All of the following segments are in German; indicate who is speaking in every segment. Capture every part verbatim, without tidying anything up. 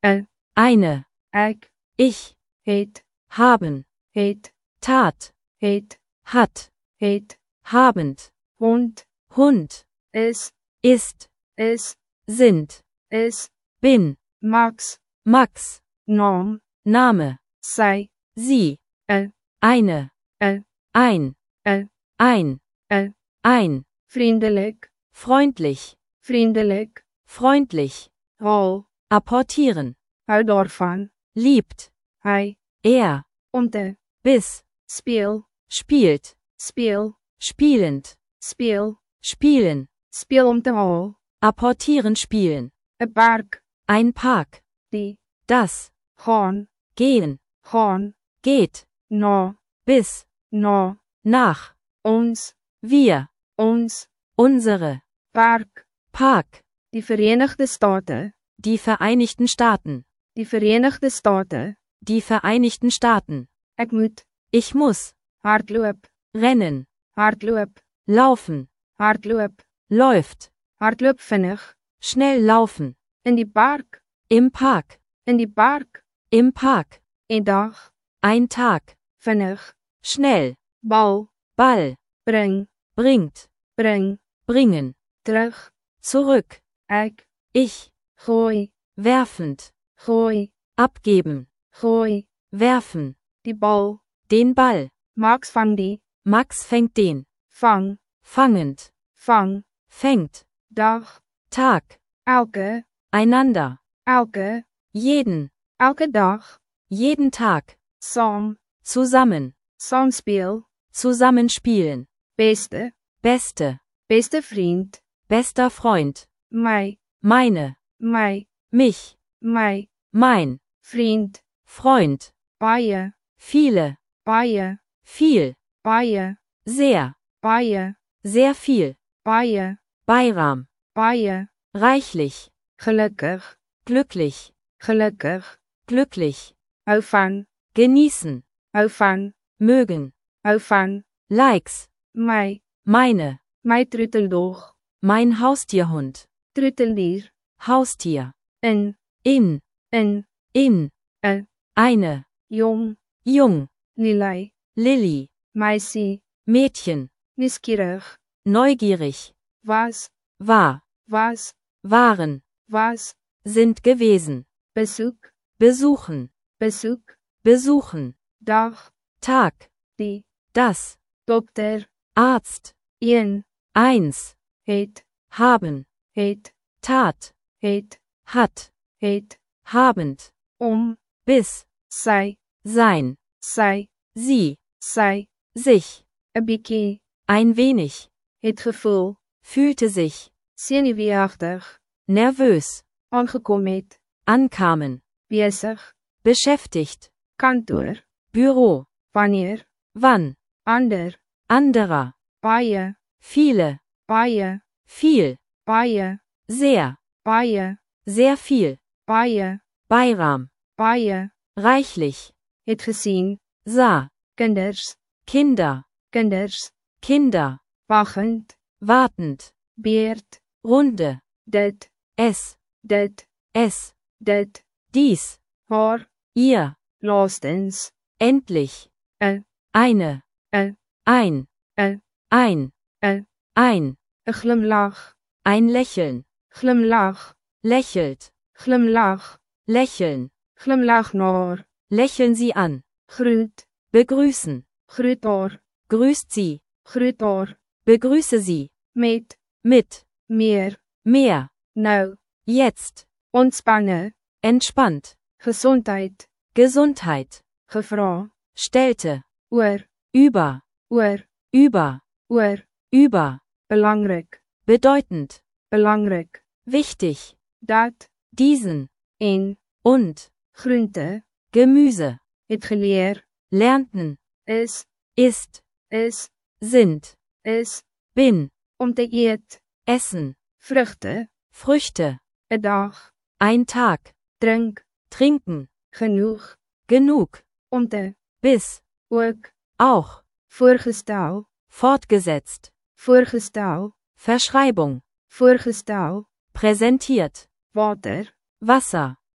Speaker 1: 'n,
Speaker 2: eine,
Speaker 1: ek,
Speaker 2: ich,
Speaker 1: het,
Speaker 2: haben,
Speaker 1: het,
Speaker 2: tat,
Speaker 1: het,
Speaker 2: hat,
Speaker 1: het,
Speaker 2: habend,
Speaker 1: hond,
Speaker 2: Hund,
Speaker 1: is,
Speaker 2: ist,
Speaker 1: is,
Speaker 2: sind,
Speaker 1: is,
Speaker 2: bin,
Speaker 1: Max,
Speaker 2: Max,
Speaker 1: naam,
Speaker 2: Name,
Speaker 1: sy,
Speaker 2: sie,
Speaker 1: 'n,
Speaker 2: eine,
Speaker 1: 'n,
Speaker 2: ein,
Speaker 1: 'n,
Speaker 2: ein,
Speaker 1: 'n,
Speaker 2: ein,
Speaker 1: vriendelik,
Speaker 2: freundlich,
Speaker 1: vriendelik,
Speaker 2: freundlich,
Speaker 1: hol,
Speaker 2: apportieren,
Speaker 1: hou daarvan,
Speaker 2: liebt,
Speaker 1: hy,
Speaker 2: er,
Speaker 1: om te,
Speaker 2: bis,
Speaker 1: speel,
Speaker 2: spielt,
Speaker 1: speel,
Speaker 2: spielend,
Speaker 1: speel,
Speaker 2: spielen,
Speaker 1: speel om te haal,
Speaker 2: apportieren spielen,
Speaker 1: 'n park,
Speaker 2: ein Park,
Speaker 1: die,
Speaker 2: das,
Speaker 1: gaan,
Speaker 2: gehen,
Speaker 1: gaan,
Speaker 2: geht,
Speaker 1: na,
Speaker 2: bis,
Speaker 1: na,
Speaker 2: nach,
Speaker 1: ons,
Speaker 2: wir,
Speaker 1: ons,
Speaker 2: unsere,
Speaker 1: park,
Speaker 2: Park,
Speaker 1: die Verenigde State,
Speaker 2: die Vereinigten Staaten,
Speaker 1: die Verenigde State,
Speaker 2: die Vereinigten Staaten,
Speaker 1: ek moet,
Speaker 2: ich muss,
Speaker 1: hardloop,
Speaker 2: rennen,
Speaker 1: hardloop,
Speaker 2: laufen,
Speaker 1: hardloop,
Speaker 2: läuft,
Speaker 1: hardloop vinnig,
Speaker 2: schnell laufen,
Speaker 1: in die park,
Speaker 2: im Park,
Speaker 1: in die park,
Speaker 2: im Park,
Speaker 1: en dag,
Speaker 2: ein Tag,
Speaker 1: vinnig,
Speaker 2: schnell,
Speaker 1: bal,
Speaker 2: Ball,
Speaker 1: bring,
Speaker 2: bringt,
Speaker 1: bring,
Speaker 2: bringen,
Speaker 1: terug,
Speaker 2: zurück,
Speaker 1: ek,
Speaker 2: ich,
Speaker 1: gooi,
Speaker 2: werfend,
Speaker 1: gooi,
Speaker 2: abgeben,
Speaker 1: gooi,
Speaker 2: werfen,
Speaker 1: die bal,
Speaker 2: den Ball,
Speaker 1: Max vang die,
Speaker 2: Max fängt den,
Speaker 1: vang,
Speaker 2: fangend,
Speaker 1: vang,
Speaker 2: fängt,
Speaker 1: dag,
Speaker 2: Tag,
Speaker 1: elke,
Speaker 2: einander,
Speaker 1: elke,
Speaker 2: jeden,
Speaker 1: elke dag,
Speaker 2: jeden Tag,
Speaker 1: saam,
Speaker 2: zusammen,
Speaker 1: saam speel,
Speaker 2: zusammenspielen,
Speaker 1: beste,
Speaker 2: beste,
Speaker 1: beste vriend,
Speaker 2: bester Freund,
Speaker 1: my,
Speaker 2: meine,
Speaker 1: my,
Speaker 2: mich,
Speaker 1: my,
Speaker 2: mein,
Speaker 1: vriend,
Speaker 2: Freund,
Speaker 1: baie,
Speaker 2: viele,
Speaker 1: baie,
Speaker 2: viel,
Speaker 1: baie,
Speaker 2: sehr,
Speaker 1: baie,
Speaker 2: sehr viel,
Speaker 1: baie,
Speaker 2: Beiram,
Speaker 1: baie,
Speaker 2: reichlich,
Speaker 1: gelukkig,
Speaker 2: glücklich,
Speaker 1: gelukkig,
Speaker 2: glücklich,
Speaker 1: hou van,
Speaker 2: genießen,
Speaker 1: hou van,
Speaker 2: mögen,
Speaker 1: hou van,
Speaker 2: Likes,
Speaker 1: my,
Speaker 2: meine,
Speaker 1: my troeteldog,
Speaker 2: mein Haustierhund,
Speaker 1: troeteldier,
Speaker 2: Haustier,
Speaker 1: in,
Speaker 2: in,
Speaker 1: in,
Speaker 2: in,
Speaker 1: 'n,
Speaker 2: eine,
Speaker 1: jong,
Speaker 2: jung,
Speaker 1: Lilei,
Speaker 2: Lilly,
Speaker 1: meisie,
Speaker 2: Mädchen,
Speaker 1: nieuwsgierig,
Speaker 2: neugierig,
Speaker 1: was,
Speaker 2: war,
Speaker 1: was,
Speaker 2: waren,
Speaker 1: was,
Speaker 2: sind gewesen,
Speaker 1: bezoek,
Speaker 2: besuchen,
Speaker 1: bezoek,
Speaker 2: besuchen,
Speaker 1: dag,
Speaker 2: Tag,
Speaker 1: die,
Speaker 2: das,
Speaker 1: dokter,
Speaker 2: Arzt,
Speaker 1: een,
Speaker 2: eins,
Speaker 1: het,
Speaker 2: haben,
Speaker 1: het,
Speaker 2: tat,
Speaker 1: het,
Speaker 2: hat,
Speaker 1: het,
Speaker 2: habend,
Speaker 1: om,
Speaker 2: bis,
Speaker 1: sy,
Speaker 2: sein,
Speaker 1: sy,
Speaker 2: sie,
Speaker 1: sy,
Speaker 2: sich,
Speaker 1: 'n bietjie,
Speaker 2: ein wenig,
Speaker 1: het gevoel,
Speaker 2: fühlte sich,
Speaker 1: senuweeagtig,
Speaker 2: nervös,
Speaker 1: aangekom het,
Speaker 2: ankamen,
Speaker 1: besig,
Speaker 2: beschäftigt,
Speaker 1: kantoor,
Speaker 2: Büro,
Speaker 1: wanneer,
Speaker 2: wann,
Speaker 1: ander,
Speaker 2: anderer,
Speaker 1: baie,
Speaker 2: viele,
Speaker 1: baie,
Speaker 2: viel,
Speaker 1: baie,
Speaker 2: sehr,
Speaker 1: baie,
Speaker 2: sehr viel,
Speaker 1: baie,
Speaker 2: Beiram,
Speaker 1: baie,
Speaker 2: reichlich,
Speaker 1: het gesien,
Speaker 2: sah,
Speaker 1: kinders,
Speaker 2: Kinder,
Speaker 1: kinders,
Speaker 2: Kinder,
Speaker 1: wagend,
Speaker 2: wartend,
Speaker 1: beerd,
Speaker 2: Runde,
Speaker 1: dit,
Speaker 2: es,
Speaker 1: dit,
Speaker 2: es,
Speaker 1: dit,
Speaker 2: dies,
Speaker 1: haar,
Speaker 2: ihr,
Speaker 1: laastens,
Speaker 2: endlich,
Speaker 1: 'n,
Speaker 2: eine,
Speaker 1: 'n,
Speaker 2: ein,
Speaker 1: 'n,
Speaker 2: ein,
Speaker 1: 'n,
Speaker 2: ein,
Speaker 1: 'n glimlach,
Speaker 2: ein Lächeln,
Speaker 1: glimlach,
Speaker 2: lächelt,
Speaker 1: glimlach,
Speaker 2: lächeln,
Speaker 1: glimlach na haar,
Speaker 2: lächeln Sie an,
Speaker 1: groet,
Speaker 2: begrüßen,
Speaker 1: groet haar,
Speaker 2: grüßt Sie,
Speaker 1: groet haar,
Speaker 2: begrüße Sie,
Speaker 1: met,
Speaker 2: mit,
Speaker 1: meer,
Speaker 2: mehr,
Speaker 1: nou,
Speaker 2: jetzt,
Speaker 1: ontspanne,
Speaker 2: entspannt,
Speaker 1: gesondheid,
Speaker 2: Gesundheit,
Speaker 1: gevra,
Speaker 2: stellte,
Speaker 1: oor,
Speaker 2: über,
Speaker 1: oor,
Speaker 2: über,
Speaker 1: oor,
Speaker 2: über,
Speaker 1: belangrik,
Speaker 2: bedeutend,
Speaker 1: belangrik,
Speaker 2: wichtig,
Speaker 1: dat,
Speaker 2: diesen,
Speaker 1: en,
Speaker 2: und,
Speaker 1: groente,
Speaker 2: Gemüse,
Speaker 1: het geleer,
Speaker 2: lernten,
Speaker 1: is,
Speaker 2: ist,
Speaker 1: is,
Speaker 2: sind,
Speaker 1: is,
Speaker 2: bin,
Speaker 1: om te eet,
Speaker 2: essen,
Speaker 1: vrugte,
Speaker 2: Früchte,
Speaker 1: 'n dag,
Speaker 2: ein Tag,
Speaker 1: drink,
Speaker 2: trinken,
Speaker 1: genoeg,
Speaker 2: genug,
Speaker 1: om te,
Speaker 2: bis,
Speaker 1: ook,
Speaker 2: auch,
Speaker 1: voorgestel,
Speaker 2: fortgesetzt,
Speaker 1: voorgestel,
Speaker 2: Verschreibung,
Speaker 1: voorgestel,
Speaker 2: präsentiert,
Speaker 1: water,
Speaker 2: Wasser,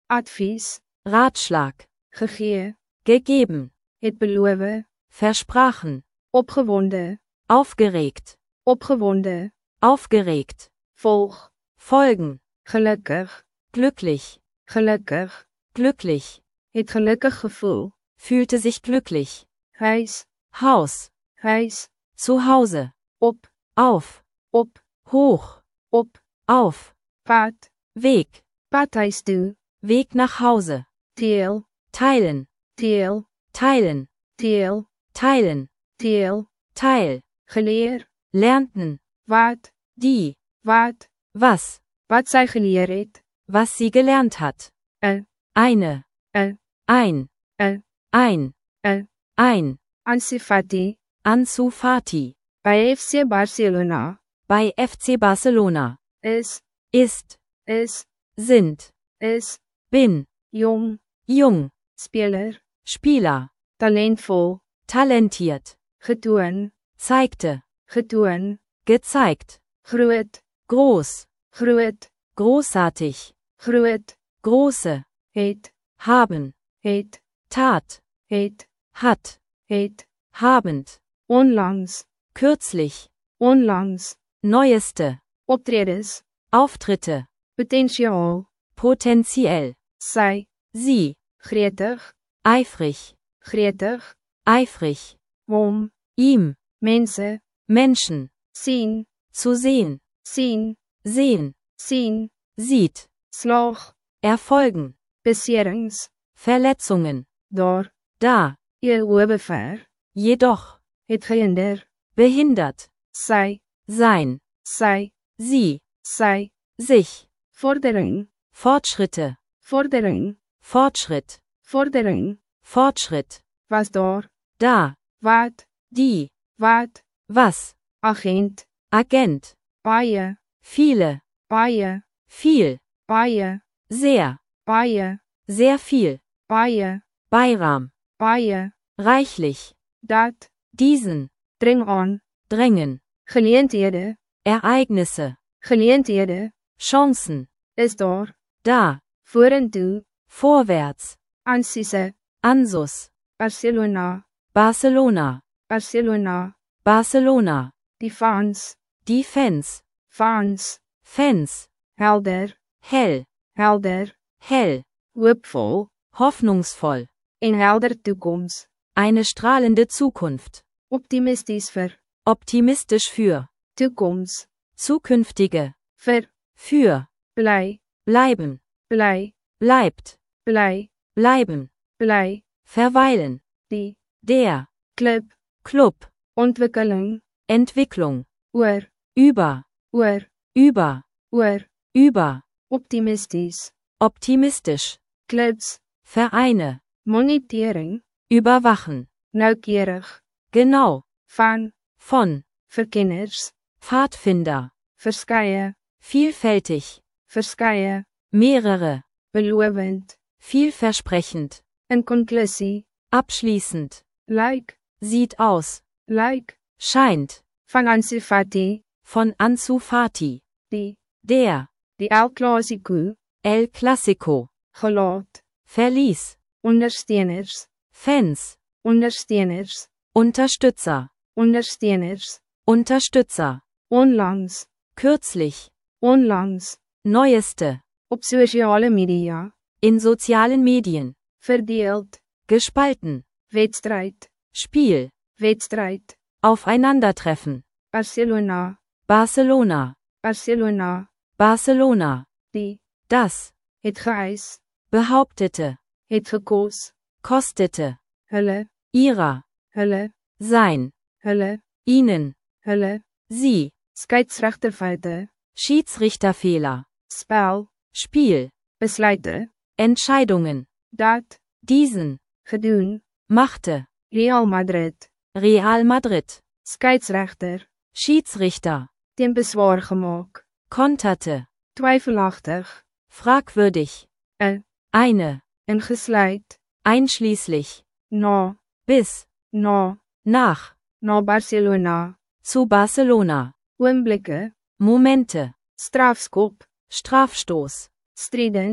Speaker 1: advies,
Speaker 2: Ratschlag,
Speaker 1: gegee,
Speaker 2: gegeben,
Speaker 1: het beloof,
Speaker 2: versprachen,
Speaker 1: opgewonde,
Speaker 2: aufgeregt,
Speaker 1: opgewonde,
Speaker 2: aufgeregt,
Speaker 1: volg,
Speaker 2: folgen,
Speaker 1: gelukkig,
Speaker 2: glücklich,
Speaker 1: gelukkig,
Speaker 2: glücklich,
Speaker 1: het gelukkig gevoel,
Speaker 2: fühlte sich glücklich,
Speaker 1: huis,
Speaker 2: Haus,
Speaker 1: huis,
Speaker 2: zu Hause,
Speaker 1: op,
Speaker 2: auf,
Speaker 1: op,
Speaker 2: hoch,
Speaker 1: op,
Speaker 2: auf,
Speaker 1: pad,
Speaker 2: Weg,
Speaker 1: padhuis toe,
Speaker 2: Weg nach Hause,
Speaker 1: teel,
Speaker 2: teilen,
Speaker 1: teel,
Speaker 2: teilen,
Speaker 1: teel,
Speaker 2: teilen,
Speaker 1: teel,
Speaker 2: Teil,
Speaker 1: geleer,
Speaker 2: lernten,
Speaker 1: wat,
Speaker 2: die,
Speaker 1: wat,
Speaker 2: was,
Speaker 1: wat sy geleer het,
Speaker 2: was sie gelernt hat,
Speaker 1: een,
Speaker 2: eine,
Speaker 1: een,
Speaker 2: ein,
Speaker 1: een,
Speaker 2: ein,
Speaker 1: een,
Speaker 2: ein,
Speaker 1: Ansu Fati,
Speaker 2: Ansu Fati,
Speaker 1: by F C Barcelona,
Speaker 2: bei F C Barcelona,
Speaker 1: is,
Speaker 2: ist,
Speaker 1: is,
Speaker 2: sind,
Speaker 1: is,
Speaker 2: bin,
Speaker 1: jong,
Speaker 2: jung,
Speaker 1: speler,
Speaker 2: Spieler,
Speaker 1: talentvol,
Speaker 2: talentiert,
Speaker 1: getoon,
Speaker 2: zeigte,
Speaker 1: getoon,
Speaker 2: gezeigt,
Speaker 1: groot,
Speaker 2: groß,
Speaker 1: groot,
Speaker 2: großartig,
Speaker 1: groot,
Speaker 2: große,
Speaker 1: het,
Speaker 2: haben,
Speaker 1: het,
Speaker 2: tat,
Speaker 1: het,
Speaker 2: hat,
Speaker 1: het,
Speaker 2: habend,
Speaker 1: onlangs,
Speaker 2: kürzlich,
Speaker 1: onlangs,
Speaker 2: neueste,
Speaker 1: optredes,
Speaker 2: Auftritte,
Speaker 1: potentiaal,
Speaker 2: potenziell,
Speaker 1: sy,
Speaker 2: sie,
Speaker 1: gretig,
Speaker 2: eifrig,
Speaker 1: gretig,
Speaker 2: eifrig,
Speaker 1: hom,
Speaker 2: ihm,
Speaker 1: mense,
Speaker 2: Menschen,
Speaker 1: sien,
Speaker 2: zu sehen,
Speaker 1: sien,
Speaker 2: sehen,
Speaker 1: sien,
Speaker 2: sieht,
Speaker 1: slaag,
Speaker 2: erfolgen,
Speaker 1: beserings,
Speaker 2: Verletzungen,
Speaker 1: daar,
Speaker 2: da,
Speaker 1: Jehovah ver,
Speaker 2: jedoch,
Speaker 1: het gehinder,
Speaker 2: behindert,
Speaker 1: sy,
Speaker 2: sein,
Speaker 1: sy,
Speaker 2: sie,
Speaker 1: sy,
Speaker 2: sich,
Speaker 1: vordering,
Speaker 2: Fortschritte,
Speaker 1: vordering,
Speaker 2: Fortschritt,
Speaker 1: vordering,
Speaker 2: Fortschritt,
Speaker 1: was daar,
Speaker 2: da,
Speaker 1: wat,
Speaker 2: die,
Speaker 1: wat,
Speaker 2: was,
Speaker 1: agent,
Speaker 2: Agent,
Speaker 1: baie,
Speaker 2: viele,
Speaker 1: baie,
Speaker 2: viel,
Speaker 1: baie,
Speaker 2: sehr,
Speaker 1: baie,
Speaker 2: sehr viel,
Speaker 1: baie,
Speaker 2: Beiram,
Speaker 1: baie,
Speaker 2: reichlich,
Speaker 1: dat,
Speaker 2: diesen,
Speaker 1: dring aan,
Speaker 2: drängen,
Speaker 1: geleenthede,
Speaker 2: Ereignisse,
Speaker 1: geleenthede,
Speaker 2: Chancen,
Speaker 1: is daar,
Speaker 2: da,
Speaker 1: vorentoe,
Speaker 2: vorwärts,
Speaker 1: Ansise,
Speaker 2: Ansus,
Speaker 1: Barcelona,
Speaker 2: Barcelona,
Speaker 1: Barcelona,
Speaker 2: Barcelona,
Speaker 1: die fans,
Speaker 2: die Fans,
Speaker 1: fans,
Speaker 2: Fans,
Speaker 1: helder,
Speaker 2: hell,
Speaker 1: helder,
Speaker 2: hell,
Speaker 1: hoopvol,
Speaker 2: hoffnungsvoll,
Speaker 1: en helder toekoms,
Speaker 2: eine strahlende Zukunft,
Speaker 1: optimistisch vir,
Speaker 2: optimistisch für,
Speaker 1: toekoms,
Speaker 2: zukünftige,
Speaker 1: vir,
Speaker 2: für,
Speaker 1: bly,
Speaker 2: bleiben,
Speaker 1: bly,
Speaker 2: bleibt,
Speaker 1: bly,
Speaker 2: bleiben,
Speaker 1: bly,
Speaker 2: verweilen,
Speaker 1: die,
Speaker 2: der,
Speaker 1: klub,
Speaker 2: Club,
Speaker 1: ontwikkeling,
Speaker 2: Entwicklung,
Speaker 1: oor,
Speaker 2: über,
Speaker 1: oor,
Speaker 2: über,
Speaker 1: oor,
Speaker 2: über,
Speaker 1: optimistisch,
Speaker 2: optimistisch,
Speaker 1: clubs,
Speaker 2: Vereine,
Speaker 1: monitering,
Speaker 2: überwachen,
Speaker 1: noukeurig,
Speaker 2: genau,
Speaker 1: van,
Speaker 2: von,
Speaker 1: verkenners,
Speaker 2: Pfadfinder,
Speaker 1: verskeie,
Speaker 2: vielfältig,
Speaker 1: verskeie,
Speaker 2: mehrere,
Speaker 1: belovend,
Speaker 2: vielversprechend,
Speaker 1: in conclusie,
Speaker 2: abschließend,
Speaker 1: like,
Speaker 2: sieht aus,
Speaker 1: like,
Speaker 2: scheint,
Speaker 1: van Ansu Fati,
Speaker 2: von Ansu Fati,
Speaker 1: die,
Speaker 2: der,
Speaker 1: die El Clasico,
Speaker 2: El Clasico,
Speaker 1: gelaat,
Speaker 2: verließ,
Speaker 1: ondersteuners,
Speaker 2: Fans,
Speaker 1: ondersteuners,
Speaker 2: Unterstützer,
Speaker 1: ondersteuners,
Speaker 2: Unterstützer,
Speaker 1: onlangs,
Speaker 2: kürzlich,
Speaker 1: onlangs,
Speaker 2: neueste,
Speaker 1: op sosiale media,
Speaker 2: in sozialen Medien,
Speaker 1: verdeeld,
Speaker 2: gespalten,
Speaker 1: wedstrijd,
Speaker 2: Spiel,
Speaker 1: wedstrijd,
Speaker 2: aufeinandertreffen,
Speaker 1: Barcelona,
Speaker 2: Barcelona,
Speaker 1: Barcelona,
Speaker 2: Barcelona,
Speaker 1: die,
Speaker 2: das,
Speaker 1: het geëis,
Speaker 2: behauptete,
Speaker 1: het gekos,
Speaker 2: kostete,
Speaker 1: hulle,
Speaker 2: ihrer,
Speaker 1: hulle,
Speaker 2: sein,
Speaker 1: hulle,
Speaker 2: ihnen,
Speaker 1: hulle,
Speaker 2: sie,
Speaker 1: skeiedsregterfoute,
Speaker 2: Schiedsrichterfehler,
Speaker 1: spel,
Speaker 2: Spiel,
Speaker 1: besluite,
Speaker 2: Entscheidungen,
Speaker 1: dat,
Speaker 2: diesen,
Speaker 1: gedoen,
Speaker 2: machte,
Speaker 1: Real Madrid,
Speaker 2: Real Madrid,
Speaker 1: skeiedsregter,
Speaker 2: Schiedsrichter,
Speaker 1: teen beswaar gemaak,
Speaker 2: konterte,
Speaker 1: twyfelagtig,
Speaker 2: fragwürdig,
Speaker 1: een,
Speaker 2: eine,
Speaker 1: ingesluit,
Speaker 2: einschließlich,
Speaker 1: na,
Speaker 2: bis,
Speaker 1: na,
Speaker 2: nach,
Speaker 1: na Barcelona,
Speaker 2: zu Barcelona,
Speaker 1: oomblikke,
Speaker 2: Momente,
Speaker 1: strafskop,
Speaker 2: Strafstoß,
Speaker 1: stridend,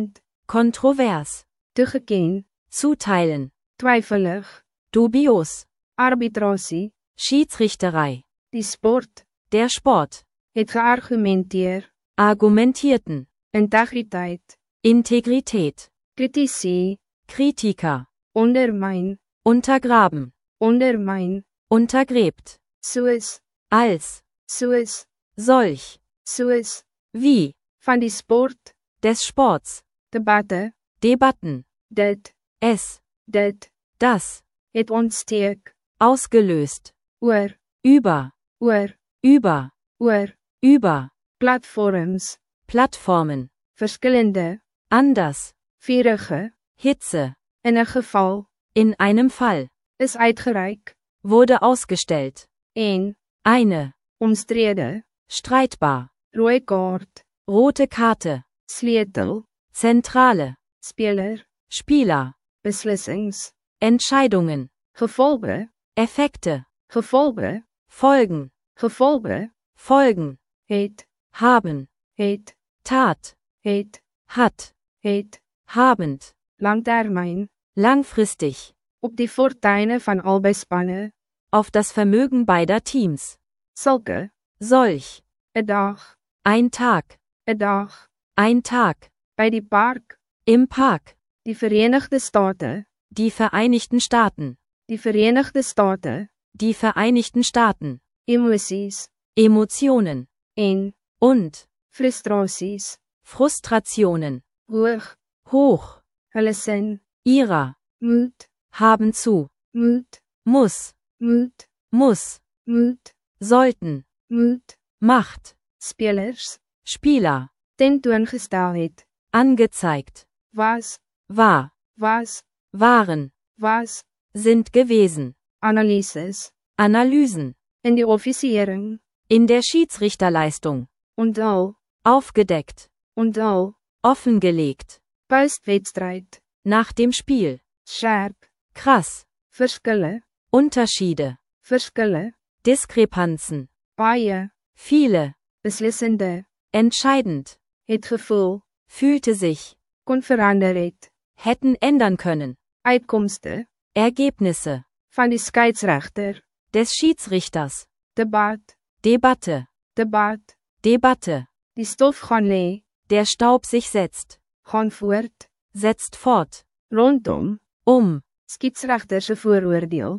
Speaker 2: kontrovers,
Speaker 1: toegeken,
Speaker 2: zuteilen,
Speaker 1: twijfelig,
Speaker 2: dubios,
Speaker 1: arbitrasie,
Speaker 2: Schiedsrichterei,
Speaker 1: die sport,
Speaker 2: der Sport,
Speaker 1: het geargumenteer,
Speaker 2: argumentierten,
Speaker 1: integriteit,
Speaker 2: Integrität,
Speaker 1: kritisie,
Speaker 2: Kritiker,
Speaker 1: ondermyn,
Speaker 2: untergraben,
Speaker 1: ondermyn,
Speaker 2: untergräbt,
Speaker 1: soos,
Speaker 2: als,
Speaker 1: soos,
Speaker 2: solch,
Speaker 1: soos,
Speaker 2: wie,
Speaker 1: van die sport,
Speaker 2: des Sports,
Speaker 1: debatte,
Speaker 2: Debatten,
Speaker 1: dit,
Speaker 2: es,
Speaker 1: dit,
Speaker 2: das,
Speaker 1: het ontsteek,
Speaker 2: ausgelöst,
Speaker 1: oor,
Speaker 2: über,
Speaker 1: oor,
Speaker 2: über,
Speaker 1: oor,
Speaker 2: über,
Speaker 1: platforms,
Speaker 2: Plattformen,
Speaker 1: verskillende,
Speaker 2: anders,
Speaker 1: vurige,
Speaker 2: Hitze,
Speaker 1: in 'n geval,
Speaker 2: in einem Fall,
Speaker 1: is uitgereik,
Speaker 2: wurde ausgestellt,
Speaker 1: en,
Speaker 2: eine,
Speaker 1: omstrede,
Speaker 2: streitbar,
Speaker 1: rooi kaart,
Speaker 2: rote Karte,
Speaker 1: sleutel,
Speaker 2: Zentrale,
Speaker 1: speler,
Speaker 2: Spieler,
Speaker 1: beslissings,
Speaker 2: Entscheidungen,
Speaker 1: gevolge,
Speaker 2: Effekte,
Speaker 1: gevolge,
Speaker 2: Folgen,
Speaker 1: gevolge,
Speaker 2: Folgen,
Speaker 1: het,
Speaker 2: haben,
Speaker 1: het,
Speaker 2: Tat,
Speaker 1: het,
Speaker 2: hat,
Speaker 1: het,
Speaker 2: habend,
Speaker 1: langtermyn,
Speaker 2: langfristig,
Speaker 1: op die fortuine van albei spanne,
Speaker 2: auf das Vermögen beider Teams,
Speaker 1: sulke,
Speaker 2: solch,
Speaker 1: 'n dag,
Speaker 2: ein Tag,
Speaker 1: 'n dag,
Speaker 2: ein Tag,
Speaker 1: by die park,
Speaker 2: im Park,
Speaker 1: die Verenigde State,
Speaker 2: die Vereinigten Staaten,
Speaker 1: die Verenigde State,
Speaker 2: die Vereinigten Staaten,
Speaker 1: emosies,
Speaker 2: Emotionen,
Speaker 1: en,
Speaker 2: und,
Speaker 1: frustrasies,
Speaker 2: Frustrationen,
Speaker 1: hoog,
Speaker 2: hoch,
Speaker 1: hulle sin,
Speaker 2: ihrer,
Speaker 1: moet,
Speaker 2: haben zu,
Speaker 1: moet,
Speaker 2: muss,
Speaker 1: moet,
Speaker 2: muss,
Speaker 1: moet,
Speaker 2: sollten,
Speaker 1: moet,
Speaker 2: Macht,
Speaker 1: spelers,
Speaker 2: Spieler,
Speaker 1: tentoongestel het,
Speaker 2: angezeigt,
Speaker 1: was,
Speaker 2: war,
Speaker 1: was,
Speaker 2: waren,
Speaker 1: was,
Speaker 2: sind gewesen,
Speaker 1: analyses,
Speaker 2: Analysen,
Speaker 1: in die officiering,
Speaker 2: in der Schiedsrichterleistung,
Speaker 1: onthul,
Speaker 2: aufgedeckt,
Speaker 1: onthul,
Speaker 2: offengelegt,
Speaker 1: postwedstrijd,
Speaker 2: nach dem Spiel,
Speaker 1: scherp,
Speaker 2: krass,
Speaker 1: verskille,
Speaker 2: Unterschiede,
Speaker 1: verskille,
Speaker 2: Diskrepanzen,
Speaker 1: baie,
Speaker 2: viele,
Speaker 1: beslissende,
Speaker 2: entscheidend,
Speaker 1: het gevoel,
Speaker 2: fühlte sich,
Speaker 1: kon verander het,
Speaker 2: hätten ändern können,
Speaker 1: uitkomste,
Speaker 2: Ergebnisse,
Speaker 1: van die scheidsrechter,
Speaker 2: des Schiedsrichters,
Speaker 1: debat,
Speaker 2: Debatte,
Speaker 1: debat,
Speaker 2: Debatte,
Speaker 1: die stof gaan lê,
Speaker 2: der Staub sich setzt,
Speaker 1: gaan voort,
Speaker 2: setzt fort,
Speaker 1: rondom,
Speaker 2: um,
Speaker 1: schiedsrechter se vooroordeel,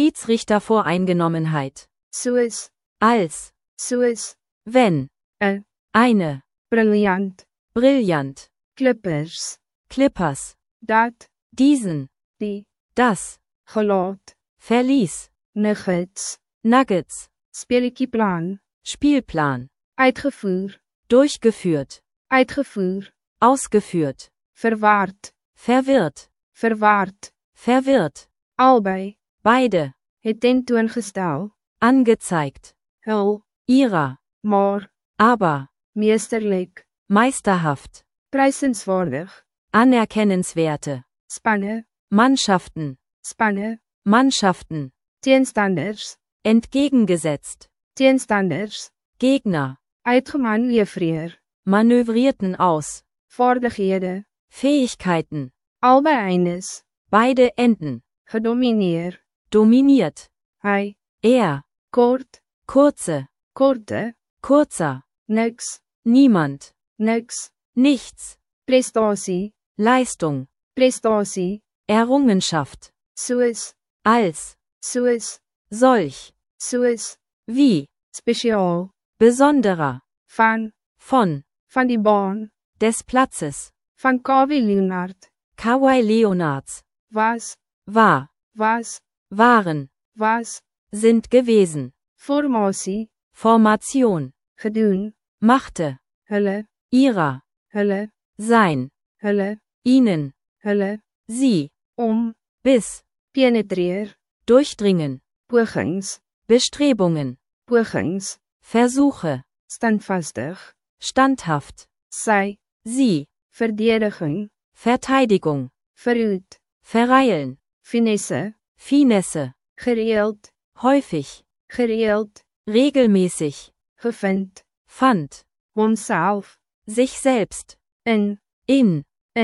Speaker 2: Schiedsrichtervoreingenommenheit,
Speaker 1: soos,
Speaker 2: als,
Speaker 1: soos,
Speaker 2: wenn,
Speaker 1: 'n,
Speaker 2: eine,
Speaker 1: briljant,
Speaker 2: brillant,
Speaker 1: klippers,
Speaker 2: Clippers,
Speaker 1: dat,
Speaker 2: diesen,
Speaker 1: die,
Speaker 2: das,
Speaker 1: gelaat,
Speaker 2: verließ,
Speaker 1: nuggets,
Speaker 2: Nuggets,
Speaker 1: speletjieplan,
Speaker 2: Spielplan,
Speaker 1: uitgevoer,
Speaker 2: durchgeführt,
Speaker 1: uitgevoer,
Speaker 2: ausgeführt,
Speaker 1: verwaard,
Speaker 2: verwirrt,
Speaker 1: verwaard,
Speaker 2: verwirrt,
Speaker 1: albei,
Speaker 2: beide,
Speaker 1: het tentoongestel,
Speaker 2: angezeigt,
Speaker 1: hul,
Speaker 2: ihrer,
Speaker 1: maar,
Speaker 2: aber,
Speaker 1: meesterlik,
Speaker 2: meisterhaft,
Speaker 1: prysenswaardig,
Speaker 2: anerkennenswerte,
Speaker 1: spanne,
Speaker 2: Mannschaften,
Speaker 1: spanne,
Speaker 2: Mannschaften,
Speaker 1: teenstanders,
Speaker 2: entgegengesetzt,
Speaker 1: teenstanders,
Speaker 2: Gegner,
Speaker 1: uitgemanövreer,
Speaker 2: manövrierten aus,
Speaker 1: vaardighede,
Speaker 2: Fähigkeiten,
Speaker 1: albei eindes,
Speaker 2: beide Enden,
Speaker 1: gedomineer,
Speaker 2: dominiert,
Speaker 1: hy,
Speaker 2: er,
Speaker 1: kort,
Speaker 2: kurze,
Speaker 1: korte,
Speaker 2: kurzer,
Speaker 1: niks,
Speaker 2: niemand,
Speaker 1: niks,
Speaker 2: nichts,
Speaker 1: prestasie,
Speaker 2: Leistung,
Speaker 1: prestasie,
Speaker 2: Errungenschaft,
Speaker 1: soos,
Speaker 2: als,
Speaker 1: soos,
Speaker 2: solch,
Speaker 1: soos,
Speaker 2: wie,
Speaker 1: spesiaal,
Speaker 2: besonderer,
Speaker 1: van,
Speaker 2: von,
Speaker 1: van die baan,
Speaker 2: des Platzes,
Speaker 1: van Kawhi Leonard,
Speaker 2: Kawhi Leonards,
Speaker 1: was,
Speaker 2: war,
Speaker 1: was,
Speaker 2: waren,
Speaker 1: was,
Speaker 2: sind gewesen,
Speaker 1: formasie,
Speaker 2: Formation,
Speaker 1: gedoen,
Speaker 2: machte,
Speaker 1: hulle,
Speaker 2: ihrer,
Speaker 1: hulle,
Speaker 2: sein,
Speaker 1: hulle,
Speaker 2: ihnen,
Speaker 1: hulle,
Speaker 2: sie,
Speaker 1: om,
Speaker 2: bis,
Speaker 1: penetreer,
Speaker 2: durchdringen,
Speaker 1: pogings,
Speaker 2: Bestrebungen,
Speaker 1: pogings,
Speaker 2: Versuche,
Speaker 1: standvastig,
Speaker 2: standhaft,
Speaker 1: sy,
Speaker 2: sie,
Speaker 1: verdediging,
Speaker 2: Verteidigung,
Speaker 1: verhoed,
Speaker 2: verreilen,
Speaker 1: finesse,
Speaker 2: Finesse,
Speaker 1: gereeld,
Speaker 2: häufig,
Speaker 1: gereeld,
Speaker 2: regelmäßig,
Speaker 1: gevind,
Speaker 2: fand,
Speaker 1: homself,
Speaker 2: sich selbst,
Speaker 1: in,
Speaker 2: in,
Speaker 1: in,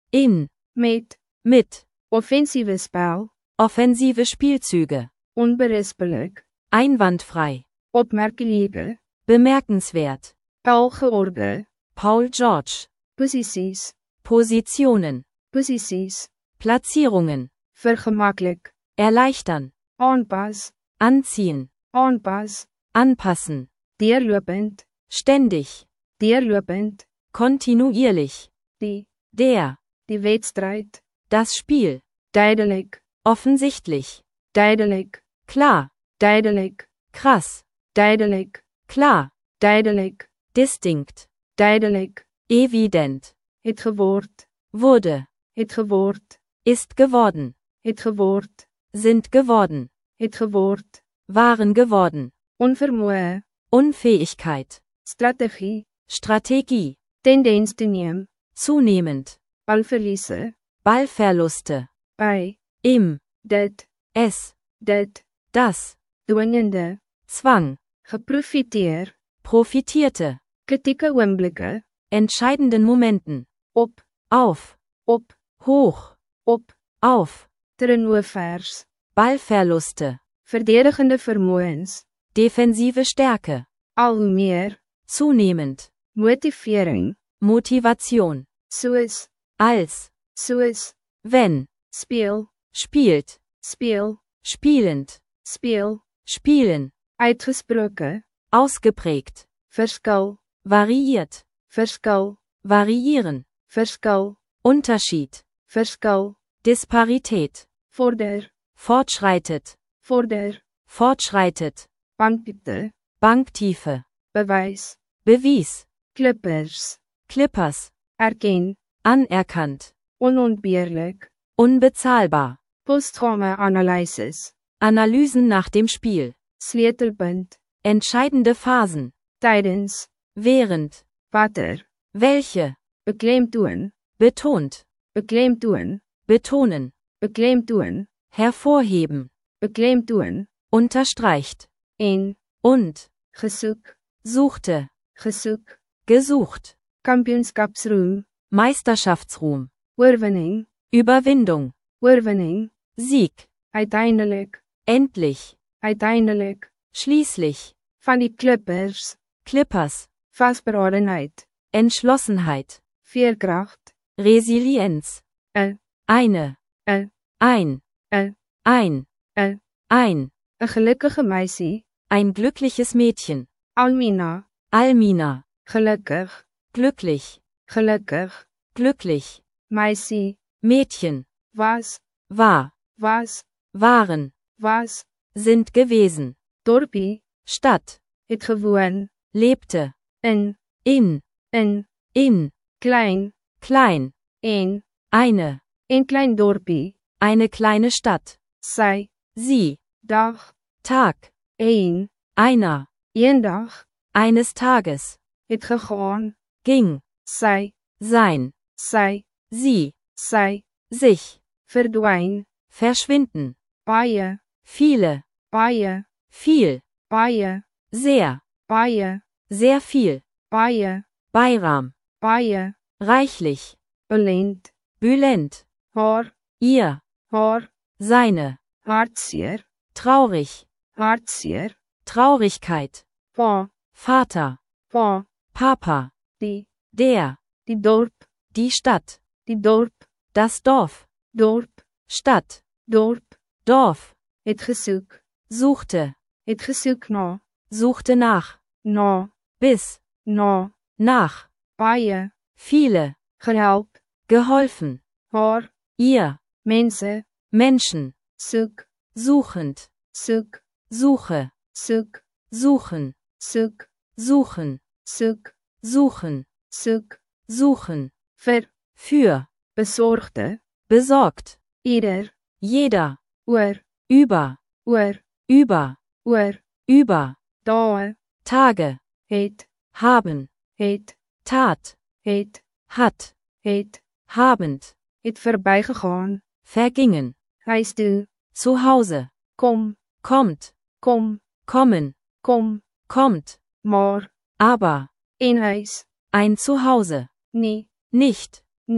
Speaker 2: in,
Speaker 1: met,
Speaker 2: mit,
Speaker 1: offensiewe spel,
Speaker 2: offensive Spielzüge,
Speaker 1: onberispelik,
Speaker 2: einwandfrei,
Speaker 1: opmerkelijke,
Speaker 2: bemerkenswert,
Speaker 1: welgeorde,
Speaker 2: Paul George,
Speaker 1: posities,
Speaker 2: Positionen,
Speaker 1: posities,
Speaker 2: Platzierungen,
Speaker 1: vergemaklik,
Speaker 2: erleichtern,
Speaker 1: aanpas,
Speaker 2: anziehen,
Speaker 1: aanpas,
Speaker 2: anpassen,
Speaker 1: deurlopend,
Speaker 2: ständig,
Speaker 1: deurlopend,
Speaker 2: kontinuierlich,
Speaker 1: die,
Speaker 2: der,
Speaker 1: die wedstrijd,
Speaker 2: das Spiel,
Speaker 1: duidelijk,
Speaker 2: offensichtlich,
Speaker 1: duidelijk,
Speaker 2: klar,
Speaker 1: duidelijk,
Speaker 2: krass,
Speaker 1: duidelijk,
Speaker 2: klar,
Speaker 1: duidelijk,
Speaker 2: distinkt,
Speaker 1: duidelijk,
Speaker 2: evident,
Speaker 1: het geword,
Speaker 2: wurde,
Speaker 1: het geword,
Speaker 2: ist geworden,
Speaker 1: het geword,
Speaker 2: sind geworden,
Speaker 1: het geword,
Speaker 2: waren geworden,
Speaker 1: onvermoë,
Speaker 2: Unfähigkeit,
Speaker 1: strategie,
Speaker 2: Strategie,
Speaker 1: tendens te neem,
Speaker 2: zunehmend,
Speaker 1: balverliese,
Speaker 2: Ballverluste,
Speaker 1: by,
Speaker 2: im,
Speaker 1: dit,
Speaker 2: es,
Speaker 1: dit,
Speaker 2: das,
Speaker 1: dwingende,
Speaker 2: Zwang,
Speaker 1: geprofiteer,
Speaker 2: profitierte,
Speaker 1: kritieke oomblikke,
Speaker 2: entscheidenden Momenten,
Speaker 1: op,
Speaker 2: auf,
Speaker 1: op,
Speaker 2: hoch,
Speaker 1: op,
Speaker 2: auf,
Speaker 1: turnovers,
Speaker 2: Ballverluste,
Speaker 1: verdedigende vermoëns,
Speaker 2: defensive Stärke,
Speaker 1: al hoe meer,
Speaker 2: zunehmend,
Speaker 1: motivering,
Speaker 2: Motivation,
Speaker 1: soos,
Speaker 2: als,
Speaker 1: soos,
Speaker 2: wenn,
Speaker 1: speel,
Speaker 2: spielt,
Speaker 1: speel,
Speaker 2: spielend,
Speaker 1: speel,
Speaker 2: spielen,
Speaker 1: uitgesproke,
Speaker 2: ausgeprägt,
Speaker 1: verskil,
Speaker 2: variiert,
Speaker 1: verskil,
Speaker 2: variieren,
Speaker 1: verskil,
Speaker 2: Unterschied,
Speaker 1: verskil,
Speaker 2: Disparität,
Speaker 1: vorder,
Speaker 2: fortschreitet,
Speaker 1: vorder,
Speaker 2: fortschreitet,
Speaker 1: bankdiepte,
Speaker 2: Banktiefe,
Speaker 1: bewys,
Speaker 2: bewies,
Speaker 1: klippers,
Speaker 2: Clippers,
Speaker 1: erken,
Speaker 2: anerkannt,
Speaker 1: onontbeerlik,
Speaker 2: unbezahlbar,
Speaker 1: postgame analysis,
Speaker 2: Analysen nach dem Spiel,
Speaker 1: sleutelpunt,
Speaker 2: entscheidende Phasen,
Speaker 1: tydens,
Speaker 2: während,
Speaker 1: watter,
Speaker 2: welche,
Speaker 1: beklemtoon,
Speaker 2: betont,
Speaker 1: beklemtoon,
Speaker 2: betonen,
Speaker 1: beklemtoon,
Speaker 2: hervorheben,
Speaker 1: beklemtoon,
Speaker 2: unterstreicht,
Speaker 1: en,
Speaker 2: und,
Speaker 1: gesoek,
Speaker 2: suchte,
Speaker 1: gesoek,
Speaker 2: gesucht,
Speaker 1: kampioenskapsroem,
Speaker 2: Meisterschaftsruhm,
Speaker 1: oorwinning,
Speaker 2: Überwindung,
Speaker 1: oorwinning,
Speaker 2: Sieg,
Speaker 1: uiteindelik,
Speaker 2: endlich,
Speaker 1: uiteindelik,
Speaker 2: schließlich,
Speaker 1: van die klippers,
Speaker 2: Clippers,
Speaker 1: vastberadenheid,
Speaker 2: Entschlossenheit,
Speaker 1: veerkracht,
Speaker 2: Resilienz,
Speaker 1: een,
Speaker 2: eine,
Speaker 1: een,
Speaker 2: ein,
Speaker 1: een,
Speaker 2: ein,
Speaker 1: een,
Speaker 2: ein,
Speaker 1: een gelukkige meisie,
Speaker 2: ein glückliches Mädchen,
Speaker 1: Almina,
Speaker 2: Almina,
Speaker 1: gelukkig,
Speaker 2: glücklich,
Speaker 1: gelukkig,
Speaker 2: glücklich,
Speaker 1: meisie,
Speaker 2: Mädchen,
Speaker 1: was,
Speaker 2: war,
Speaker 1: was,
Speaker 2: waren,
Speaker 1: was,
Speaker 2: sind gewesen,
Speaker 1: dorpie,
Speaker 2: Stadt,
Speaker 1: het gewoon,
Speaker 2: lebte,
Speaker 1: in,
Speaker 2: in,
Speaker 1: in,
Speaker 2: in,
Speaker 1: klein,
Speaker 2: klein,
Speaker 1: en,
Speaker 2: eine,
Speaker 1: een klein dorpie,
Speaker 2: eine kleine Stadt,
Speaker 1: sy,
Speaker 2: sie,
Speaker 1: dag,
Speaker 2: Tag,
Speaker 1: een,
Speaker 2: einer,
Speaker 1: eendag,
Speaker 2: eines Tages,
Speaker 1: het gegaan,
Speaker 2: ging,
Speaker 1: sy,
Speaker 2: sein,
Speaker 1: sy,
Speaker 2: sie,
Speaker 1: sy,
Speaker 2: sich,
Speaker 1: verdwyn,
Speaker 2: verschwinden,
Speaker 1: baie,
Speaker 2: viele,
Speaker 1: baie,
Speaker 2: viel,
Speaker 1: baie,
Speaker 2: sehr,
Speaker 1: baie,
Speaker 2: sehr viel,
Speaker 1: baie,
Speaker 2: Beiram,
Speaker 1: baie,
Speaker 2: reichlich,
Speaker 1: belend,
Speaker 2: bülent,
Speaker 1: haar,
Speaker 2: ihr,
Speaker 1: haar,
Speaker 2: seine,
Speaker 1: hartseer,
Speaker 2: traurig,
Speaker 1: hartseer,
Speaker 2: Traurigkeit,
Speaker 1: pa,
Speaker 2: Vater,
Speaker 1: pa,
Speaker 2: Papa,
Speaker 1: die,
Speaker 2: der,
Speaker 1: die dorp,
Speaker 2: die Stadt,
Speaker 1: die dorp,
Speaker 2: das Dorf,
Speaker 1: dorp,
Speaker 2: Stadt,
Speaker 1: dorp,
Speaker 2: Dorf,
Speaker 1: het gesoek,
Speaker 2: suchte,
Speaker 1: het gesoek na,
Speaker 2: suchte nach,
Speaker 1: na,
Speaker 2: bis,
Speaker 1: na,
Speaker 2: nach,
Speaker 1: baie,
Speaker 2: viele,
Speaker 1: gehelp,
Speaker 2: geholfen,
Speaker 1: haar,
Speaker 2: ihr,
Speaker 1: mense,
Speaker 2: Menschen,
Speaker 1: soek,
Speaker 2: suchend,
Speaker 1: soek,
Speaker 2: suche,
Speaker 1: soek,
Speaker 2: suchen,
Speaker 1: soek,
Speaker 2: suchen,
Speaker 1: soek,
Speaker 2: suchen,
Speaker 1: soek,
Speaker 2: suchen,
Speaker 1: vir,
Speaker 2: für,
Speaker 1: besorgde,
Speaker 2: besorgt,
Speaker 1: ieder,
Speaker 2: jeder,
Speaker 1: oor,
Speaker 2: über,
Speaker 1: oor,
Speaker 2: über,
Speaker 1: oor,
Speaker 2: über,
Speaker 1: dae,
Speaker 2: Tage,
Speaker 1: het,
Speaker 2: haben,
Speaker 1: het,
Speaker 2: tat,
Speaker 1: het,
Speaker 2: hat,
Speaker 1: het,
Speaker 2: habend,
Speaker 1: het verbygegaan,
Speaker 2: vergingen,
Speaker 1: huis toe,
Speaker 2: zu Hause,
Speaker 1: kom,
Speaker 2: kommt,
Speaker 1: kom,
Speaker 2: kommen,
Speaker 1: kom,
Speaker 2: kommt,
Speaker 1: maar,
Speaker 2: aber,
Speaker 1: een huis,
Speaker 2: ein Zuhause,
Speaker 1: nie,
Speaker 2: nicht,
Speaker 1: nie,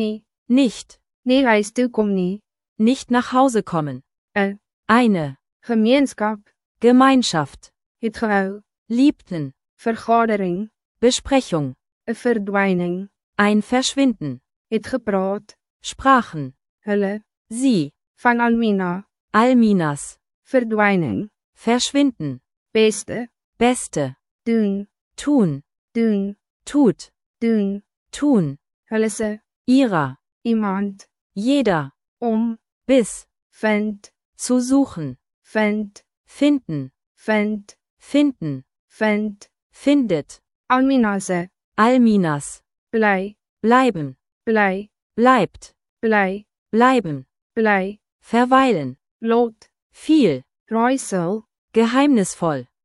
Speaker 2: Nicht.
Speaker 1: nie huis toe kom nie,
Speaker 2: Nicht nach Hause kommen.
Speaker 1: een
Speaker 2: Eine.
Speaker 1: gemeenskap,
Speaker 2: Gemeinschaft.
Speaker 1: het gehou,
Speaker 2: Liebten.
Speaker 1: vergadering,
Speaker 2: Besprechung.
Speaker 1: een verdwijning,
Speaker 2: Ein Verschwinden.
Speaker 1: het gepraat,
Speaker 2: Sprachen.
Speaker 1: hulle,
Speaker 2: Sie.
Speaker 1: van Almina,
Speaker 2: Alminas.
Speaker 1: verdwijning,
Speaker 2: Verschwinden.
Speaker 1: beste,
Speaker 2: Beste.
Speaker 1: doen,
Speaker 2: Tun.
Speaker 1: doen,
Speaker 2: Tut.
Speaker 1: doen,
Speaker 2: Tun.
Speaker 1: hulle se,
Speaker 2: Ihrer.
Speaker 1: iemand,
Speaker 2: Jeder.
Speaker 1: om,
Speaker 2: Bis.
Speaker 1: vind,
Speaker 2: Zu suchen.
Speaker 1: vind,
Speaker 2: Finden.
Speaker 1: vind,
Speaker 2: Finden.
Speaker 1: vind,
Speaker 2: Findet.
Speaker 1: Almina se,
Speaker 2: Alminas.
Speaker 1: bly,
Speaker 2: Bleiben.
Speaker 1: bly,
Speaker 2: Bleibt.
Speaker 1: bly,
Speaker 2: Bleiben.
Speaker 1: bly,
Speaker 2: Verweilen.
Speaker 1: lot,
Speaker 2: Viel.
Speaker 1: raaisel,
Speaker 2: Geheimnisvoll.